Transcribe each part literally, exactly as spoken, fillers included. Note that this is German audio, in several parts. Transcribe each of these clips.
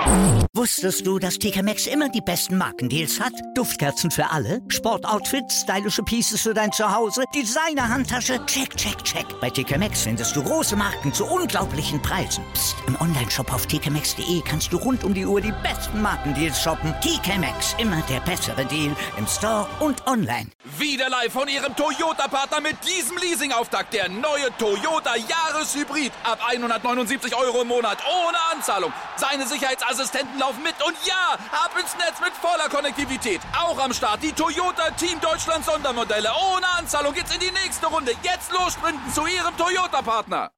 Wusstest du, dass T K Maxx immer die besten Markendeals hat? Duftkerzen für alle, Sportoutfits, stylische Pieces für dein Zuhause, Designer-Handtasche, check, check, check. Bei T K Maxx findest du große Marken zu unglaublichen Preisen. Psst. Im Onlineshop auf t k maxx punkt d e kannst du rund um die Uhr die besten Markendeals shoppen. T K Maxx, immer der bessere Deal im Store und online. Wieder live von Ihrem Toyota-Partner mit diesem Leasing-Auftakt. Der neue Toyota Jahreshybrid. Ab hundertneunundsiebzig Euro im Monat. Ohne Anzahlung. Seine Sicherheitsassistenten laufen mit. Und ja, ab ins Netz mit voller Konnektivität. Auch am Start die Toyota Team Deutschland Sondermodelle. Ohne Anzahlung geht's in die nächste Runde. Jetzt los sprinten zu Ihrem Toyota-Partner.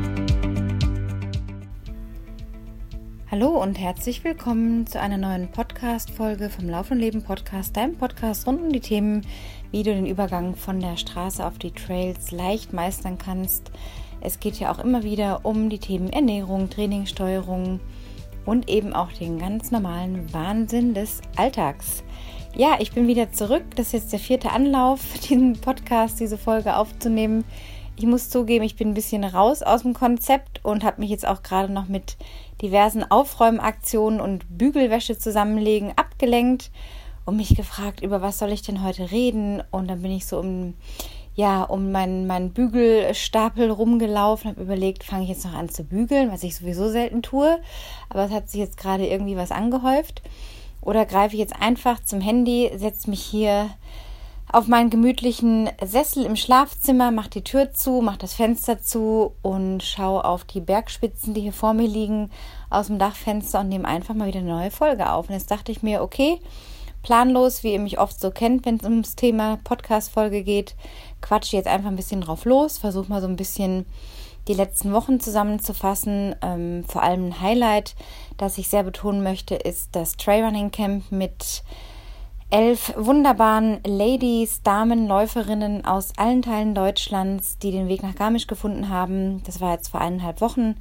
Hallo und herzlich willkommen zu einer neuen Podcast-Folge vom Lauf und Leben Podcast, deinem Podcast rund um die Themen, wie du den Übergang von der Straße auf die Trails leicht meistern kannst. Es geht ja auch immer wieder um die Themen Ernährung, Trainingssteuerung und eben auch den ganz normalen Wahnsinn des Alltags. Ja, ich bin wieder zurück. Das ist jetzt der vierte Anlauf, diesen Podcast, diese Folge aufzunehmen. Ich muss zugeben, ich bin ein bisschen raus aus dem Konzept und habe mich jetzt auch gerade noch mit diversen Aufräumaktionen und Bügelwäsche zusammenlegen abgelenkt und mich gefragt, über was soll ich denn heute reden? Und dann bin ich so um, ja, um meinen, meinen Bügelstapel rumgelaufen, habe überlegt, fange ich jetzt noch an zu bügeln, was ich sowieso selten tue, aber es hat sich jetzt gerade irgendwie was angehäuft. Oder greife ich jetzt einfach zum Handy, setze mich hier auf meinen gemütlichen Sessel im Schlafzimmer, mache die Tür zu, mache das Fenster zu und schaue auf die Bergspitzen, die hier vor mir liegen, aus dem Dachfenster und nehme einfach mal wieder eine neue Folge auf. Und jetzt dachte ich mir, okay, planlos, wie ihr mich oft so kennt, wenn es ums Thema Podcast-Folge geht, quatsche jetzt einfach ein bisschen drauf los, versuche mal so ein bisschen die letzten Wochen zusammenzufassen. Ähm, vor allem ein Highlight, das ich sehr betonen möchte, ist das Trailrunning Camp mit elf wunderbaren Ladies, Damen, Läuferinnen aus allen Teilen Deutschlands, die den Weg nach Garmisch gefunden haben. Das war jetzt vor eineinhalb Wochen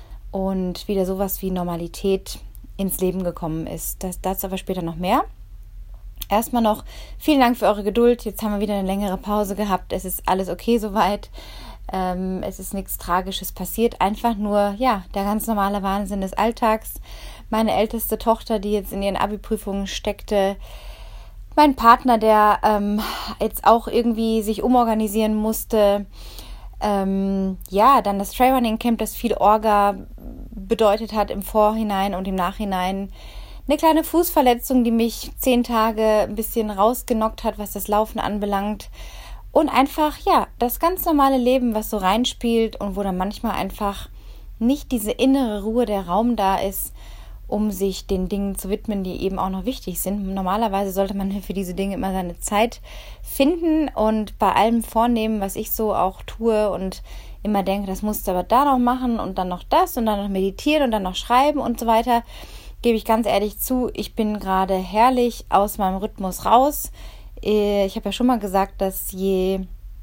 und wieder sowas wie Normalität ins Leben gekommen ist. Das, dazu aber später noch mehr. Erstmal noch vielen Dank für eure Geduld. Jetzt haben wir wieder eine längere Pause gehabt. Es ist alles okay soweit. Ähm, es ist nichts Tragisches passiert. Einfach nur, ja, der ganz normale Wahnsinn des Alltags. Meine älteste Tochter, die jetzt in ihren Abi-Prüfungen steckte, mein Partner, der ähm, jetzt auch irgendwie sich umorganisieren musste. Ähm, ja, dann das Trailrunning Camp, das viel Orga bedeutet hat im Vorhinein und im Nachhinein. Eine kleine Fußverletzung, die mich zehn Tage ein bisschen rausgenockt hat, was das Laufen anbelangt. Und einfach, ja, das ganz normale Leben, was so reinspielt und wo dann manchmal einfach nicht diese innere Ruhe, der Raum da ist, um sich den Dingen zu widmen, die eben auch noch wichtig sind. Normalerweise sollte man für diese Dinge immer seine Zeit finden und bei allem vornehmen, was ich so auch tue und immer denke, das musst du aber da noch machen und dann noch das und dann noch meditieren und dann noch schreiben und so weiter, gebe ich ganz ehrlich zu, ich bin gerade herrlich aus meinem Rhythmus raus. Ich habe ja schon mal gesagt, dass je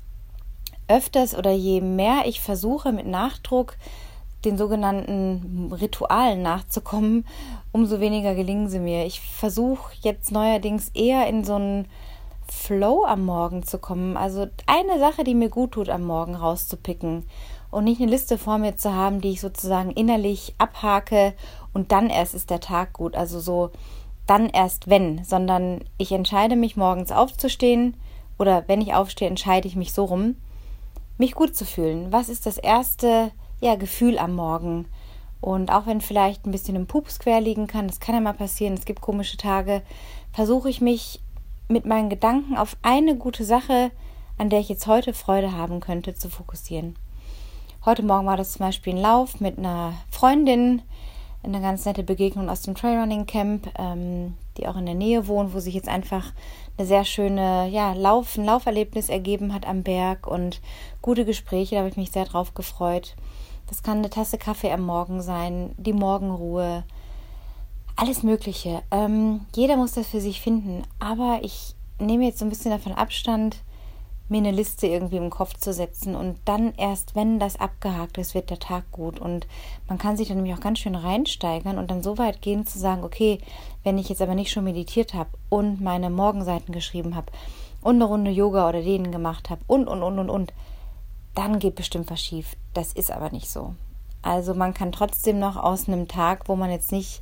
öfters oder je mehr ich versuche mit Nachdruck den sogenannten Ritualen nachzukommen, umso weniger gelingen sie mir. Ich versuche jetzt neuerdings eher in so einen Flow am Morgen zu kommen. Also eine Sache, die mir gut tut, am Morgen rauszupicken und nicht eine Liste vor mir zu haben, die ich sozusagen innerlich abhake und dann erst ist der Tag gut. Also so dann erst wenn, sondern ich entscheide mich morgens aufzustehen oder wenn ich aufstehe, entscheide ich mich so rum, mich gut zu fühlen. Was ist das erste ja, Gefühl am Morgen? Und auch wenn vielleicht ein bisschen im Pups quer liegen kann, das kann ja mal passieren, es gibt komische Tage, versuche ich mich mit meinen Gedanken auf eine gute Sache, an der ich jetzt heute Freude haben könnte, zu fokussieren. Heute Morgen war das zum Beispiel ein Lauf mit einer Freundin, eine ganz nette Begegnung aus dem Trailrunning Camp, ähm, die auch in der Nähe wohnt, wo sich jetzt einfach eine sehr schöne ja, Lauf, ein Lauferlebnis ergeben hat am Berg und gute Gespräche, da habe ich mich sehr drauf gefreut. Das kann eine Tasse Kaffee am Morgen sein, die Morgenruhe, alles Mögliche. Ähm, jeder muss das für sich finden, aber ich nehme jetzt so ein bisschen davon Abstand, mir eine Liste irgendwie im Kopf zu setzen und dann erst, wenn das abgehakt ist, wird der Tag gut und man kann sich dann nämlich auch ganz schön reinsteigern und dann so weit gehen zu sagen, okay, wenn ich jetzt aber nicht schon meditiert habe und meine Morgenseiten geschrieben habe und eine Runde Yoga oder Dehnen gemacht habe und, und, und, und, und, dann geht bestimmt was schief. Das ist aber nicht so. Also man kann trotzdem noch aus einem Tag, wo man jetzt nicht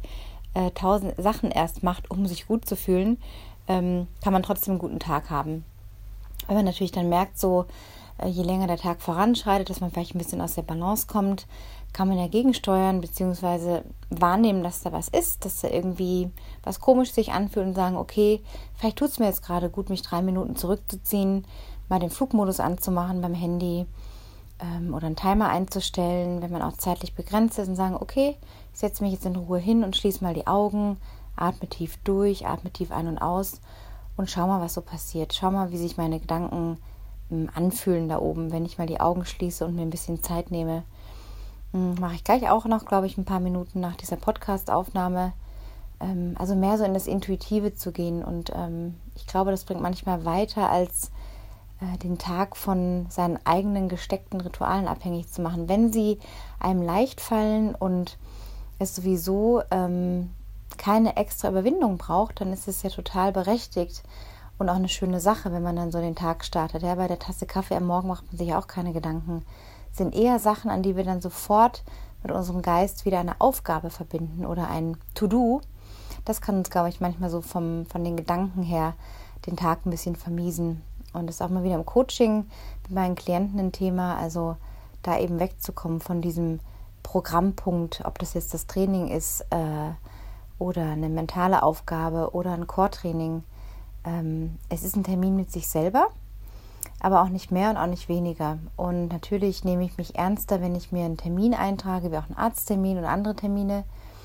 äh, tausend Sachen erst macht, um sich gut zu fühlen, ähm, kann man trotzdem einen guten Tag haben. Wenn man natürlich dann merkt, so äh, je länger der Tag voranschreitet, dass man vielleicht ein bisschen aus der Balance kommt, kann man ja gegensteuern, beziehungsweise wahrnehmen, dass da was ist, dass da irgendwie was komisch sich anfühlt und sagen, okay, vielleicht tut es mir jetzt gerade gut, mich drei Minuten zurückzuziehen, mal den Flugmodus anzumachen beim Handy ähm, oder einen Timer einzustellen, wenn man auch zeitlich begrenzt ist und sagen, okay, ich setze mich jetzt in Ruhe hin und schließe mal die Augen, atme tief durch, atme tief ein und aus und schau mal, was so passiert. Schau mal, wie sich meine Gedanken ähm, anfühlen da oben, wenn ich mal die Augen schließe und mir ein bisschen Zeit nehme. Mache ich gleich auch noch, glaube ich, ein paar Minuten nach dieser Podcast-Aufnahme. Ähm, also mehr so in das Intuitive zu gehen. Und ähm, ich glaube, das bringt manchmal weiter, als äh, den Tag von seinen eigenen gesteckten Ritualen abhängig zu machen. Wenn sie einem leicht fallen und es sowieso ähm, keine extra Überwindung braucht, dann ist es ja total berechtigt und auch eine schöne Sache, wenn man dann so den Tag startet. Ja, bei der Tasse Kaffee am Morgen macht man sich auch keine Gedanken. Sind eher Sachen, an die wir dann sofort mit unserem Geist wieder eine Aufgabe verbinden oder ein To-Do. Das kann uns, glaube ich, manchmal so vom, von den Gedanken her den Tag ein bisschen vermiesen. Und das ist auch mal wieder im Coaching mit meinen Klienten ein Thema, also da eben wegzukommen von diesem Programmpunkt, ob das jetzt das Training ist äh, oder eine mentale Aufgabe oder ein Core-Training. Ähm, es ist ein Termin mit sich selber, aber auch nicht mehr und auch nicht weniger. Und natürlich nehme ich mich ernster, wenn ich mir einen Termin eintrage, wie auch einen Arzttermin und andere Termine.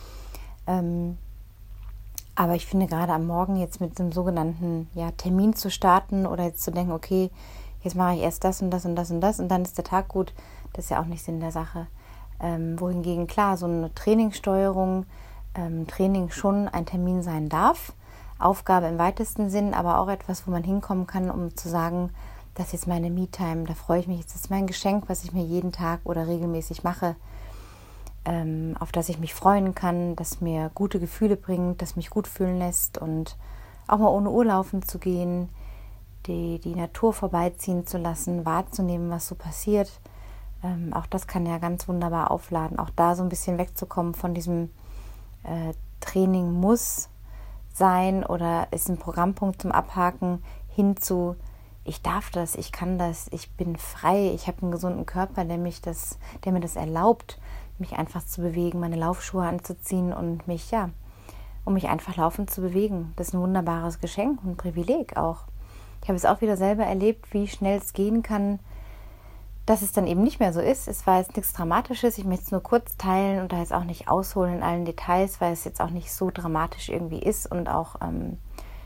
Ähm, aber ich finde, gerade am Morgen jetzt mit einem sogenannten ja, Termin zu starten oder jetzt zu denken, okay, jetzt mache ich erst das und das und das und das und dann ist der Tag gut, das ist ja auch nicht Sinn der Sache. Ähm, wohingegen, klar, so eine Trainingssteuerung, ähm, Training schon ein Termin sein darf, Aufgabe im weitesten Sinn, aber auch etwas, wo man hinkommen kann, um zu sagen, das ist jetzt meine Me-Time, da freue ich mich, das ist mein Geschenk, was ich mir jeden Tag oder regelmäßig mache, ähm, auf das ich mich freuen kann, das mir gute Gefühle bringt, das mich gut fühlen lässt und auch mal ohne Uhr laufen zu gehen, die, die Natur vorbeiziehen zu lassen, wahrzunehmen, was so passiert. Ähm, auch das kann ja ganz wunderbar aufladen, auch da so ein bisschen wegzukommen von diesem äh, Training muss sein oder ist ein Programmpunkt zum Abhaken hin zu ich darf das, ich kann das, ich bin frei, ich habe einen gesunden Körper, der mich das, der mir das erlaubt, mich einfach zu bewegen, meine Laufschuhe anzuziehen und mich, ja, um mich einfach laufend zu bewegen. Das ist ein wunderbares Geschenk und ein Privileg auch. Ich habe es auch wieder selber erlebt, wie schnell es gehen kann, dass es dann eben nicht mehr so ist. Es war jetzt nichts Dramatisches, ich möchte es nur kurz teilen und da jetzt auch nicht ausholen in allen Details, weil es jetzt auch nicht so dramatisch irgendwie ist und auch ähm,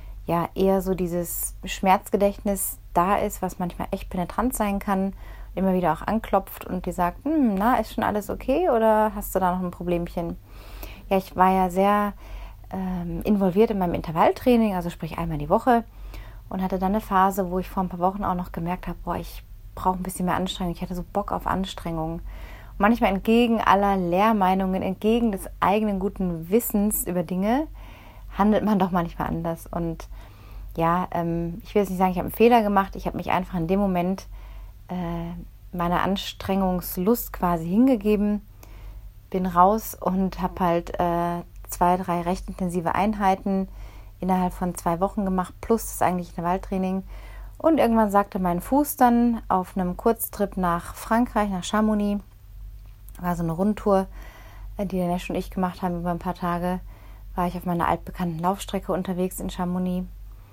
ja eher so dieses Schmerzgedächtnis da ist, was manchmal echt penetrant sein kann, immer wieder auch anklopft und die sagt, hm, na, ist schon alles okay oder hast du da noch ein Problemchen? Ja, ich war ja sehr ähm, involviert in meinem Intervalltraining, also sprich einmal die Woche und hatte dann eine Phase, wo ich vor ein paar Wochen auch noch gemerkt habe, boah, ich brauche ein bisschen mehr Anstrengung, ich hatte so Bock auf Anstrengung. Und manchmal entgegen aller Lehrmeinungen, entgegen des eigenen guten Wissens über Dinge, handelt man doch manchmal anders und ja, ähm, ich will jetzt nicht sagen, ich habe einen Fehler gemacht. Ich habe mich einfach in dem Moment äh, meiner Anstrengungslust quasi hingegeben, bin raus und habe halt äh, zwei, drei recht intensive Einheiten innerhalb von zwei Wochen gemacht, plus das eigentliche Intervalltraining. Und irgendwann sagte mein Fuß dann auf einem Kurztrip nach Frankreich, nach Chamonix, war so eine Rundtour, die der Nesch und ich gemacht haben über ein paar Tage, war ich auf meiner altbekannten Laufstrecke unterwegs in Chamonix.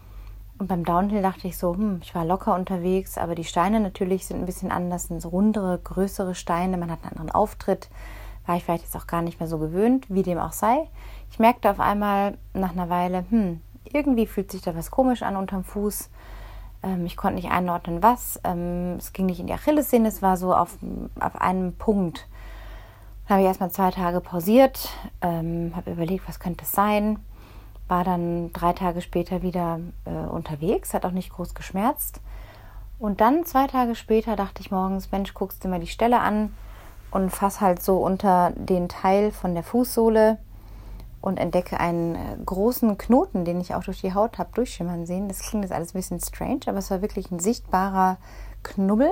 Und beim Downhill dachte ich so, hm, ich war locker unterwegs, aber die Steine natürlich sind ein bisschen anders, sind so rundere, größere Steine, man hat einen anderen Auftritt, war ich vielleicht jetzt auch gar nicht mehr so gewöhnt, wie dem auch sei. Ich merkte auf einmal nach einer Weile, hm, irgendwie fühlt sich da was komisch an unterm Fuß. Ähm, ich konnte nicht einordnen, was. Ähm, es ging nicht in die Achillessehne, es war so auf, auf einem Punkt. Dann habe ich erstmal zwei Tage pausiert, ähm, habe überlegt, was könnte es sein. War dann drei Tage später wieder äh, unterwegs, hat auch nicht groß geschmerzt. Und dann zwei Tage später dachte ich morgens, Mensch, guckst dir mal die Stelle an und fass halt so unter den Teil von der Fußsohle und entdecke einen äh, großen Knoten, den ich auch durch die Haut habe durchschimmern sehen. Das klingt jetzt alles ein bisschen strange, aber es war wirklich ein sichtbarer Knubbel.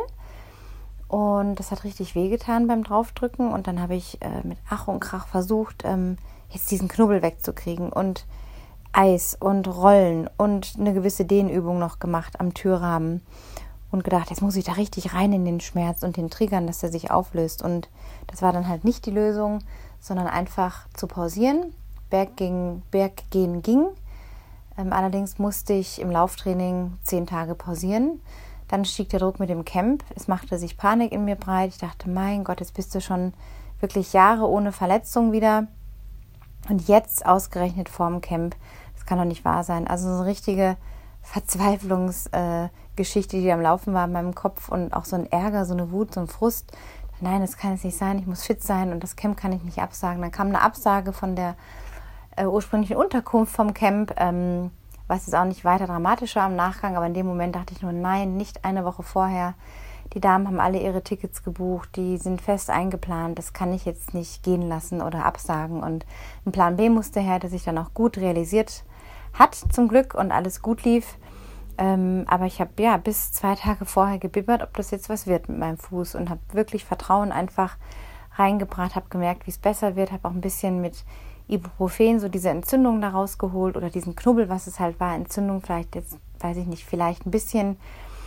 Und das hat richtig wehgetan beim Draufdrücken. Und dann habe ich äh, mit Ach und Krach versucht, ähm, jetzt diesen Knubbel wegzukriegen und Eis und Rollen und eine gewisse Dehnübung noch gemacht am Türrahmen und gedacht, jetzt muss ich da richtig rein in den Schmerz und den Triggern, dass der sich auflöst. Und das war dann halt nicht die Lösung, sondern einfach zu pausieren. Berggehen, Berggehen ging. Ähm, allerdings musste ich im Lauftraining zehn Tage pausieren. Dann stieg der Druck mit dem Camp. Es machte sich Panik in mir breit. Ich dachte, mein Gott, jetzt bist du schon wirklich Jahre ohne Verletzung wieder. Und jetzt ausgerechnet vorm Camp. Das kann doch nicht wahr sein. Also so eine richtige Verzweiflungsgeschichte, äh, die am Laufen war in meinem Kopf und auch so ein Ärger, so eine Wut, so ein Frust. Nein, das kann jetzt nicht sein. Ich muss fit sein und das Camp kann ich nicht absagen. Dann kam eine Absage von der äh, ursprünglichen Unterkunft vom Camp, ähm, was jetzt auch nicht weiter dramatisch war im Nachgang, aber in dem Moment dachte ich nur, nein, nicht eine Woche vorher. Die Damen haben alle ihre Tickets gebucht, die sind fest eingeplant, das kann ich jetzt nicht gehen lassen oder absagen. Und ein Plan B musste her, der sich dann auch gut realisiert hat, zum Glück, und alles gut lief. Ähm, aber ich habe ja bis zwei Tage vorher gebibbert, ob das jetzt was wird mit meinem Fuß, und habe wirklich Vertrauen einfach reingebracht, habe gemerkt, wie es besser wird, habe auch ein bisschen mit Ibuprofen so diese Entzündung da rausgeholt oder diesen Knubbel, was es halt war, Entzündung vielleicht jetzt, weiß ich nicht, vielleicht ein bisschen.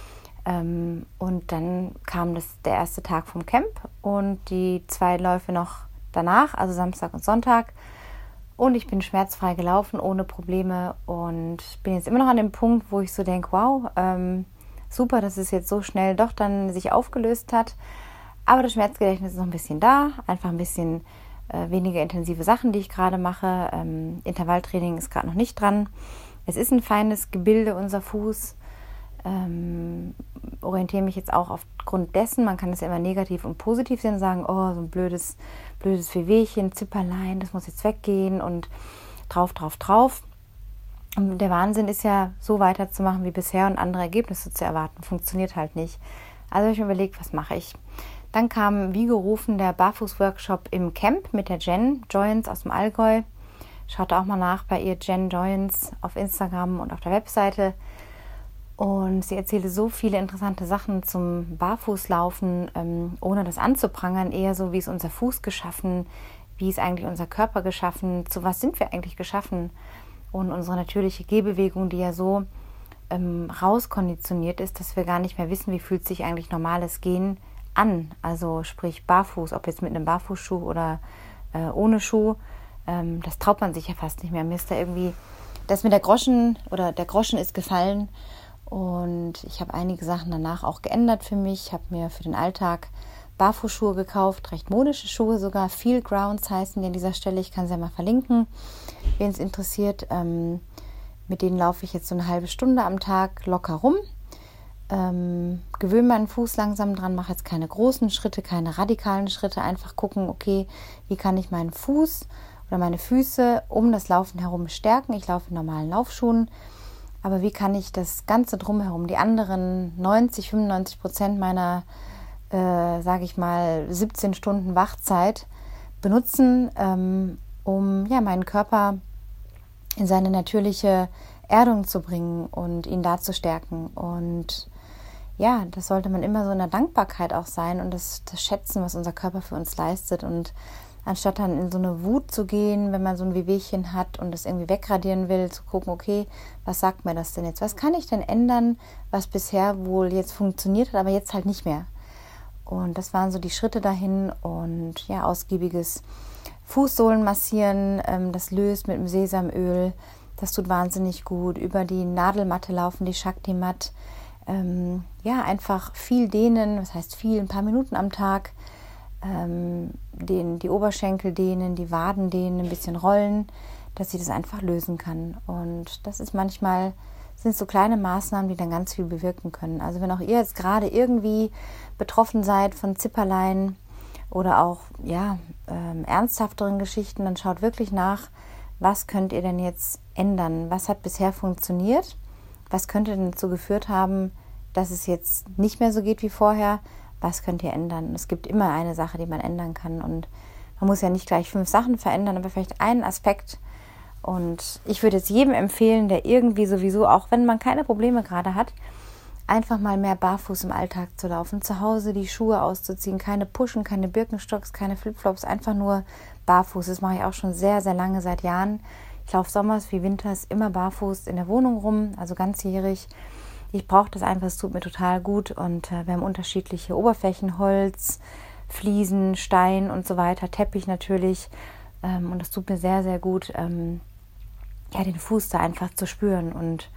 Ähm, und dann kam das der erste Tag vom Camp und die zwei Läufe noch danach, also Samstag und Sonntag. Und ich bin schmerzfrei gelaufen, ohne Probleme, und bin jetzt immer noch an dem Punkt, wo ich so denke, wow, ähm, super, dass es jetzt so schnell doch dann sich aufgelöst hat. Aber das Schmerzgedächtnis ist noch ein bisschen da, einfach ein bisschen äh, weniger intensive Sachen, die ich gerade mache. Ähm, Intervalltraining ist gerade noch nicht dran. Es ist ein feines Gebilde, unser Fuß. Ähm, orientiere mich jetzt auch aufgrund dessen, man kann es ja immer negativ und positiv sehen und sagen, oh, so ein blödes, blödes Wehwehchen, Zipperlein, das muss jetzt weggehen und drauf, drauf, drauf. Und der Wahnsinn ist ja, so weiterzumachen wie bisher und andere Ergebnisse zu erwarten, funktioniert halt nicht. Also habe ich mir überlegt, was mache ich? Dann kam wie gerufen der Barfuß-Workshop im Camp mit der Jen Joyens aus dem Allgäu. Schaut auch mal nach bei ihr, Jen Joyens, auf Instagram und auf der Webseite. Und sie erzählte so viele interessante Sachen zum Barfußlaufen, ähm, ohne das anzuprangern, eher so, wie ist unser Fuß geschaffen, wie ist eigentlich unser Körper geschaffen, zu was sind wir eigentlich geschaffen, und unsere natürliche Gehbewegung, die ja so ähm, rauskonditioniert ist, dass wir gar nicht mehr wissen, wie fühlt sich eigentlich normales Gehen an, also sprich barfuß, ob jetzt mit einem Barfußschuh oder äh, ohne Schuh, ähm, das traut man sich ja fast nicht mehr. Mir ist da irgendwie, das mit der Groschen oder der Groschen ist gefallen. Und ich habe einige Sachen danach auch geändert für mich. Ich habe mir für den Alltag Barfußschuhe gekauft, recht modische Schuhe sogar. Feel Grounds heißen die an dieser Stelle. Ich kann sie ja mal verlinken, wen es interessiert. Ähm, mit denen laufe ich jetzt so eine halbe Stunde am Tag locker rum. Ähm, gewöhne meinen Fuß langsam dran, mache jetzt keine großen Schritte, keine radikalen Schritte. Einfach gucken, okay, wie kann ich meinen Fuß oder meine Füße um das Laufen herum stärken. Ich laufe in normalen Laufschuhen. Aber wie kann ich das Ganze drumherum, die anderen neunzig, fünfundneunzig Prozent meiner, äh, sage ich mal, siebzehn Stunden Wachzeit benutzen, ähm, um ja, meinen Körper in seine natürliche Erdung zu bringen und ihn da zu stärken. Und ja, das sollte man immer so in der Dankbarkeit auch sein und das, das Schätzen, was unser Körper für uns leistet. Und anstatt dann in so eine Wut zu gehen, wenn man so ein Wehwehchen hat und das irgendwie wegradieren will, zu gucken, okay, was sagt mir das denn jetzt? Was kann ich denn ändern, was bisher wohl jetzt funktioniert hat, aber jetzt halt nicht mehr? Und das waren so die Schritte dahin, und ja, ausgiebiges Fußsohlen massieren, ähm, das löst mit dem Sesamöl, das tut wahnsinnig gut. Über die Nadelmatte laufen, die Shakti-Mat. Ähm, ja, einfach viel dehnen, was heißt viel, ein paar Minuten am Tag. Ähm, den, die Oberschenkel dehnen, die Waden dehnen, ein bisschen rollen, dass ich das einfach lösen kann. Und das ist manchmal, sind so kleine Maßnahmen, die dann ganz viel bewirken können. Also wenn auch ihr jetzt gerade irgendwie betroffen seid von Zipperlein oder auch ja, ähm, ernsthafteren Geschichten, dann schaut wirklich nach, was könnt ihr denn jetzt ändern? Was hat bisher funktioniert? Was könnte denn dazu geführt haben, dass es jetzt nicht mehr so geht wie vorher? Was könnt ihr ändern? Es gibt immer eine Sache, die man ändern kann, und man muss ja nicht gleich fünf Sachen verändern, aber vielleicht einen Aspekt. Und ich würde jetzt jedem empfehlen, der irgendwie sowieso, auch wenn man keine Probleme gerade hat, einfach mal mehr barfuß im Alltag zu laufen, zu Hause die Schuhe auszuziehen, keine Puschen, keine Birkenstocks, keine Flipflops, einfach nur barfuß. Das mache ich auch schon sehr, sehr lange, seit Jahren. Ich laufe sommers wie winters immer barfuß in der Wohnung rum, also ganzjährig. Ich brauche das einfach, es tut mir total gut. Und äh, wir haben unterschiedliche Oberflächen, Holz, Fliesen, Stein und so weiter, Teppich natürlich. Ähm, und das tut mir sehr, sehr gut, ähm, ja, den Fuß da einfach zu spüren. Und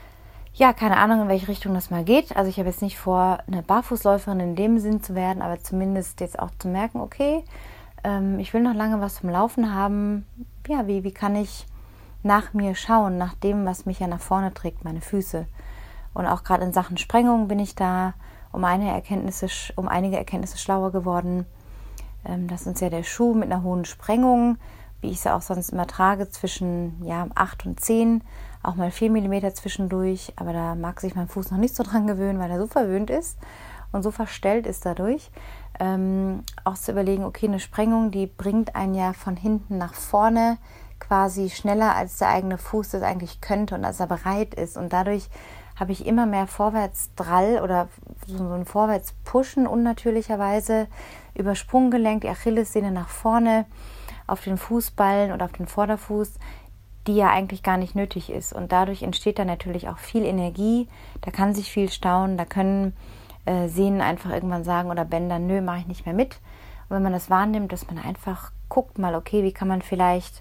ja, keine Ahnung, in welche Richtung das mal geht. Also ich habe jetzt nicht vor, eine Barfußläuferin in dem Sinn zu werden, aber zumindest jetzt auch zu merken, okay, ähm, ich will noch lange was zum Laufen haben. Ja, wie, wie kann ich nach mir schauen, nach dem, was mich ja nach vorne trägt, meine Füße. Und auch gerade in Sachen Sprengung bin ich da um, eine Erkenntnisse, um einige Erkenntnisse schlauer geworden. Ähm, das ist ja der Schuh mit einer hohen Sprengung, wie ich sie auch sonst immer trage, zwischen ja, acht und zehn, auch mal vier Millimeter zwischendurch. Aber da mag sich mein Fuß noch nicht so dran gewöhnen, weil er so verwöhnt ist und so verstellt ist dadurch. Ähm, auch zu überlegen, okay, eine Sprengung, die bringt einen ja von hinten nach vorne quasi schneller, als der eigene Fuß das eigentlich könnte und als er bereit ist. Und dadurch habe ich immer mehr Vorwärtsdrall oder so ein Vorwärtspushen unnatürlicherweise über Sprunggelenk, die Achillessehne nach vorne auf den Fußballen oder auf den Vorderfuß, die ja eigentlich gar nicht nötig ist. Und dadurch entsteht dann natürlich auch viel Energie, da kann sich viel stauen, da können äh, Sehnen einfach irgendwann sagen oder Bänder, nö, mache ich nicht mehr mit. Und wenn man das wahrnimmt, dass man einfach guckt mal, okay, wie kann man vielleicht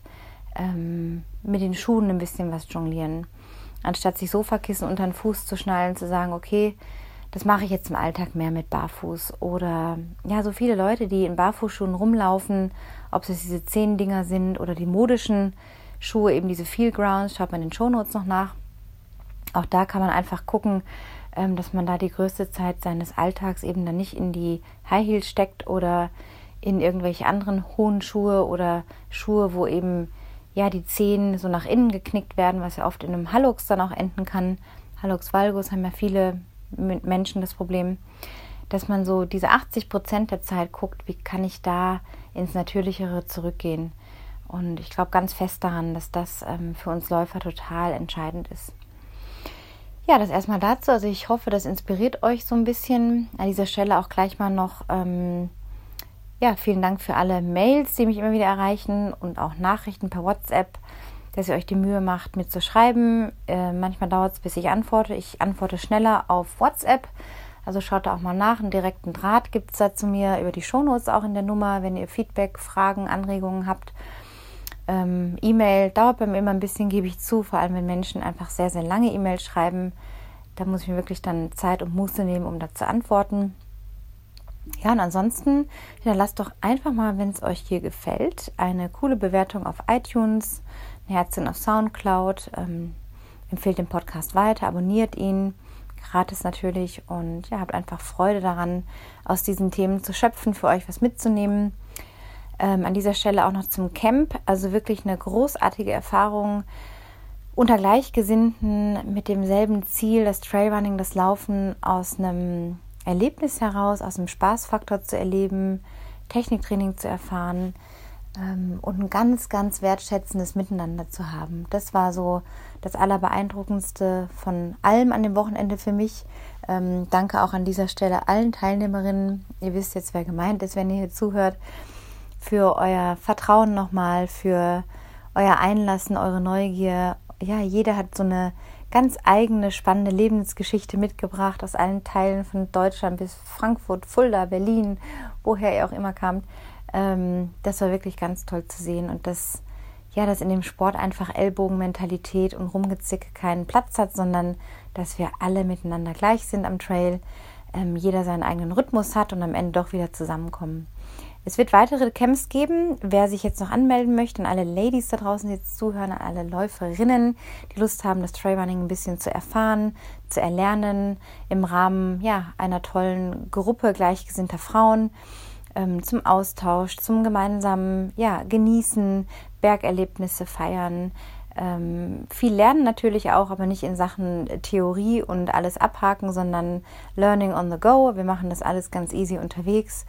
ähm, mit den Schuhen ein bisschen was jonglieren. Anstatt sich Sofakissen unter den Fuß zu schnallen, zu sagen, okay, das mache ich jetzt im Alltag mehr mit Barfuß. Oder ja, so viele Leute, die in Barfußschuhen rumlaufen, ob es diese Zehendinger sind oder die modischen Schuhe, eben diese Feel Grounds, schaut man in den Shownotes noch nach. Auch da kann man einfach gucken, dass man da die größte Zeit seines Alltags eben dann nicht in die High Heels steckt oder in irgendwelche anderen hohen Schuhe oder Schuhe, wo eben ja die Zehen so nach innen geknickt werden, was ja oft in einem Hallux dann auch enden kann. Hallux valgus haben ja viele Menschen das Problem, dass man so diese achtzig Prozent der Zeit guckt, wie kann ich da ins Natürlichere zurückgehen. Und ich glaube ganz fest daran, dass das ähm, für uns Läufer total entscheidend ist. Ja, das erstmal dazu. Also ich hoffe, das inspiriert euch so ein bisschen. An dieser Stelle auch gleich mal noch ähm, ja, vielen Dank für alle Mails, die mich immer wieder erreichen und auch Nachrichten per WhatsApp, dass ihr euch die Mühe macht, mir zu schreiben. Äh, manchmal dauert es, bis ich antworte. Ich antworte schneller auf WhatsApp. Also schaut da auch mal nach. Einen direkten Draht gibt es da zu mir über die Shownotes auch in der Nummer, wenn ihr Feedback, Fragen, Anregungen habt. Ähm, E-Mail dauert bei mir immer ein bisschen, gebe ich zu, vor allem wenn Menschen einfach sehr, sehr lange E-Mails schreiben. Da muss ich mir wirklich dann Zeit und Muße nehmen, um da zu antworten. Ja, und ansonsten hinterlasst doch einfach mal, wenn es euch hier gefällt, eine coole Bewertung auf iTunes, ein Herzchen auf Soundcloud, ähm, empfehlt den Podcast weiter, abonniert ihn, gratis natürlich, und ja, habt einfach Freude daran, aus diesen Themen zu schöpfen, für euch was mitzunehmen. Ähm, an dieser Stelle auch noch zum Camp, also wirklich eine großartige Erfahrung unter Gleichgesinnten mit demselben Ziel, das Trailrunning, das Laufen aus einem Erlebnis heraus, aus dem Spaßfaktor zu erleben, Techniktraining zu erfahren ähm, und ein ganz, ganz wertschätzendes Miteinander zu haben. Das war so das Allerbeeindruckendste von allem an dem Wochenende für mich. Ähm, danke auch an dieser Stelle allen Teilnehmerinnen. Ihr wisst jetzt, wer gemeint ist, wenn ihr hier zuhört, für euer Vertrauen nochmal, für euer Einlassen, eure Neugier. Ja, jeder hat so eine ganz eigene, spannende Lebensgeschichte mitgebracht aus allen Teilen von Deutschland bis Frankfurt, Fulda, Berlin, woher ihr auch immer kamt. Ähm, das war wirklich ganz toll zu sehen, und dass, ja, dass in dem Sport einfach Ellbogenmentalität und Rumgezicke keinen Platz hat, sondern dass wir alle miteinander gleich sind am Trail, ähm, jeder seinen eigenen Rhythmus hat und am Ende doch wieder zusammenkommen. Es wird weitere Camps geben. Wer sich jetzt noch anmelden möchte, und alle Ladies da draußen, die jetzt zuhören, an alle Läuferinnen, die Lust haben, das Trailrunning ein bisschen zu erfahren, zu erlernen, im Rahmen ja, einer tollen Gruppe gleichgesinnter Frauen, ähm, zum Austausch, zum gemeinsamen ja, Genießen, Bergerlebnisse feiern, ähm, viel lernen natürlich auch, aber nicht in Sachen Theorie und alles abhaken, sondern Learning on the go. Wir machen das alles ganz easy unterwegs.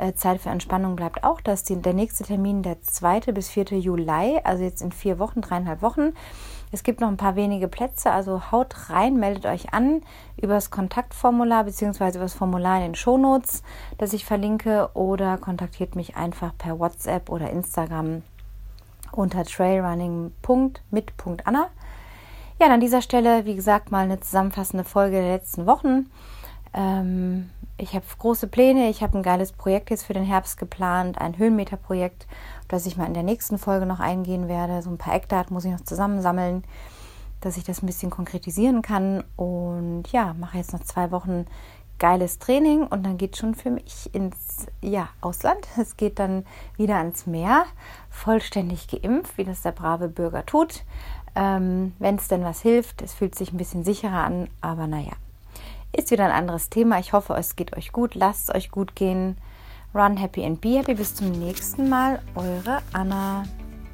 Äh, Zeit für Entspannung bleibt auch. Das ist die, der nächste Termin, der zweite bis vierte Juli, also jetzt in vier Wochen, dreieinhalb Wochen. Es gibt noch ein paar wenige Plätze, also haut rein, meldet euch an über das Kontaktformular bzw. über das Formular in den Shownotes, das ich verlinke, oder kontaktiert mich einfach per WhatsApp oder Instagram unter trailrunning punkt mit punkt anna. Ja, an dieser Stelle, wie gesagt, mal eine zusammenfassende Folge der letzten Wochen. Ähm, ich habe große Pläne, ich habe ein geiles Projekt jetzt für den Herbst geplant, ein Höhenmeterprojekt, das ich mal in der nächsten Folge noch eingehen werde. So ein paar Eckdaten muss ich noch zusammensammeln, dass ich das ein bisschen konkretisieren kann. Und ja, mache jetzt noch zwei Wochen geiles Training und dann geht schon für mich ins ja, Ausland. Es geht dann wieder ans Meer, vollständig geimpft, wie das der brave Bürger tut. Ähm, wenn es denn was hilft, es fühlt sich ein bisschen sicherer an, aber naja, ist wieder ein anderes Thema. Ich hoffe, es geht euch gut, lasst es euch gut gehen. Run happy and be happy. Bis zum nächsten Mal. Eure Anna.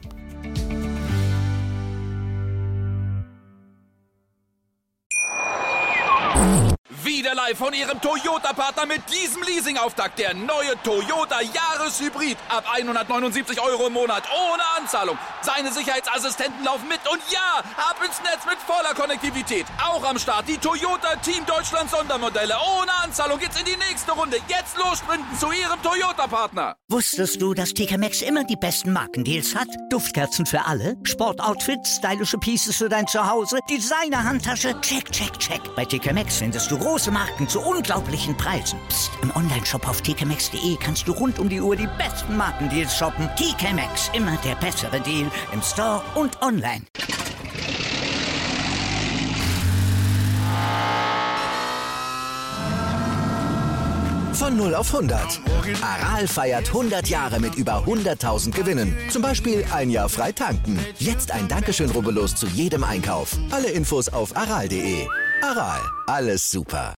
Wieder live von Ihrem Toyota-Partner mit diesem Leasing-Auftakt. Der neue Toyota Jahreshybrid. Ab hundertneunundsiebzig Euro im Monat. Ohne Anzahlung. Seine Sicherheitsassistenten laufen mit. Und ja, ab ins Netz mit voller Konnektivität. Auch am Start die Toyota Team Deutschland Sondermodelle. Ohne Anzahlung geht's in die nächste Runde. Jetzt los sprinten zu Ihrem Toyota-Partner. Wusstest du, dass T K Maxx immer die besten Markendeals hat? Duftkerzen für alle, Sportoutfits, stylische Pieces für dein Zuhause, Designer-Handtasche, check, check, check. Bei T K Maxx findest du große Marken zu unglaublichen Preisen. Psst. Im Onlineshop auf t k maxx punkt de kannst du rund um die Uhr die besten Markendeals shoppen. T K Maxx, immer der bessere Deal im Store und online. Von null auf hundert. Aral feiert hundert Jahre mit über hunderttausend Gewinnen. Zum Beispiel ein Jahr frei tanken. Jetzt ein Dankeschön, rubbellos zu jedem Einkauf. Alle Infos auf aral punkt de. Aral, alles super.